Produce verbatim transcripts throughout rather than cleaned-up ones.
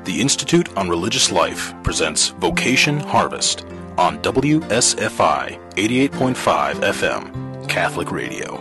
The Institute on Religious Life presents Vocation Harvest on W S F I eighty-eight point five F M, Catholic Radio.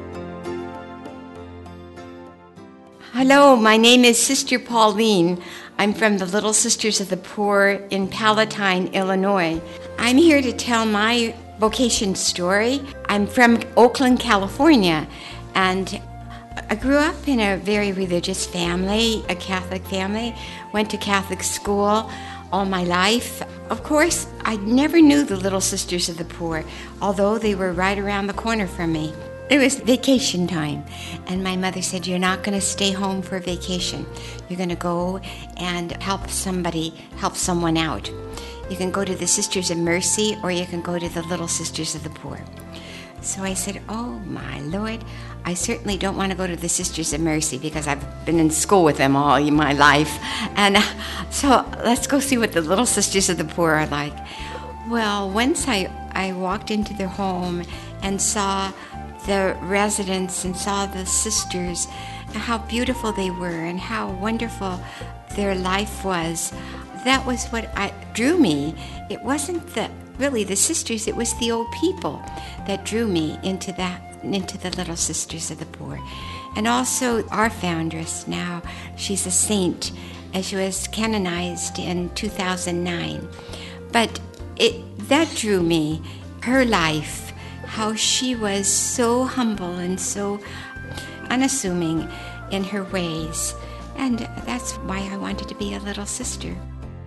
Hello, my name is Sister Pauline. I'm from the Little Sisters of the Poor in Palatine, Illinois. I'm here to tell my vocation story. I'm from Oakland, California, and I grew up in a very religious family, a Catholic family, went to Catholic school all my life. Of course, I never knew the Little Sisters of the Poor, although they were right around the corner from me. It was vacation time, and my mother said, "You're not going to stay home for vacation. You're going to go and help somebody, help someone out. You can go to the Sisters of Mercy, or you can go to the Little Sisters of the Poor." So I said, "Oh my Lord, I certainly don't want to go to the Sisters of Mercy because I've been in school with them all my life. And so let's go see what the Little Sisters of the Poor are like." Well, once I, I walked into their home and saw the residents and saw the sisters, and how beautiful they were and how wonderful their life was, that was what I, drew me. It wasn't the really the sisters, it was the old people that drew me into that into the Little Sisters of the Poor. And also our foundress now, she's a saint, and she was canonized in two thousand nine. But it that drew me, her life, how she was so humble and so unassuming in her ways. And that's why I wanted to be a little sister.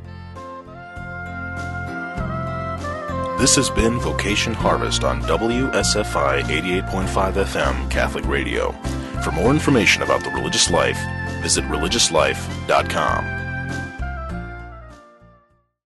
This has been Vocation Harvest on W S F I eighty-eight point five F M, Catholic Radio. For more information about the religious life, visit religious life dot com.